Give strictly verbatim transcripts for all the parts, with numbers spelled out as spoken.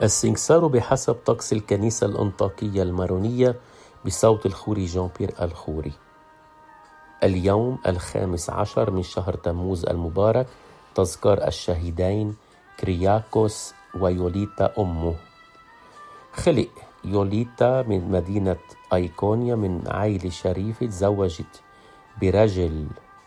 السنكسار بحسب طقس الكنيسة الأنطاكية المارونية بصوت الخوري جان بيير الخوري. اليوم الخامس عشر من شهر تموز المبارك، تذكار الشهيدين كرياكوس ويوليتا أمه. خلق يوليتا من مدينة أيقونيا من عائلة شريفة، تزوجت برجل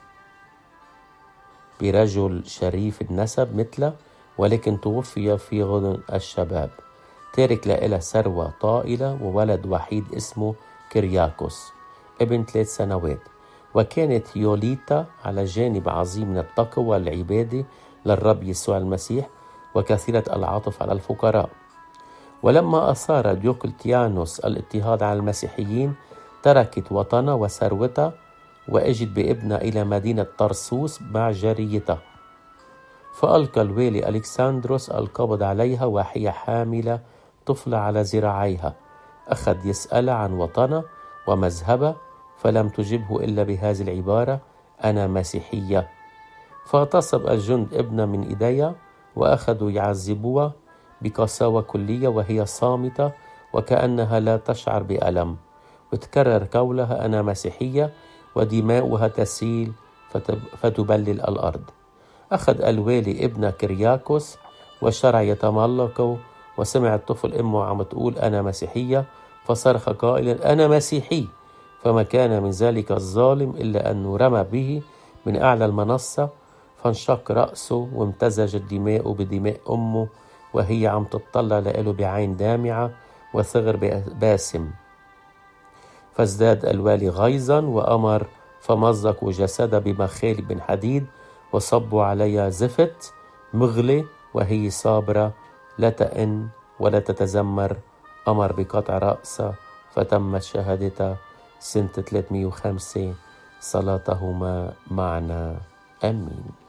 برجل شريف النسب مثله، ولكن توفي في غضن الشباب. تارك لها ثروة طائلة وولد وحيد اسمه كرياكوس ابن ثلاث سنوات. وكانت يوليتا على جانب عظيم من التقوى والعبادة للرب يسوع المسيح، وكثيرة العطف على الفقراء. ولما أثار ديوكلتيانوس الاضطهاد على المسيحيين، تركت وطنها وثروتها وأجت بابنها إلى مدينة طرسوس مع جاريتها. فألقى الوالي ألكسندروس القبض عليها وهي حاملة طفلة على ذراعيها. أخذ يسألها عن وطنها ومذهبها، فلم تجبه إلا بهذه العبارة: أنا مسيحية. فاغتصب الجند ابنها من إيديها وأخذوا يعذبوها بقساوة كلية وهي صامتة وكأنها لا تشعر بألم، وتكرر قولها: أنا مسيحية، ودماؤها تسيل فتبلل الأرض. أخذ الوالي ابن كرياكوس وشرع يتملقه، وسمع الطفل أمه عم تقول أنا مسيحية، فصرخ قائلا: أنا مسيحي. فما كان من ذلك الظالم إلا أنه رمى به من أعلى المنصة، فانشق رأسه وامتزجت دماؤه بدماء أمه وهي عم تطلع له بعين دامعة وثغر باسم. فازداد الوالي غيظا وأمر فمزقوا جسدها بمخالب من حديد وصبوا عليها زفت مغلي وهي صابرة لا تئن ولا تتذمر. أمر بقطع رأسها، فتمت شهادتها سنة ثلاثمائة وخمسة. صلاتهما معنا، آمين.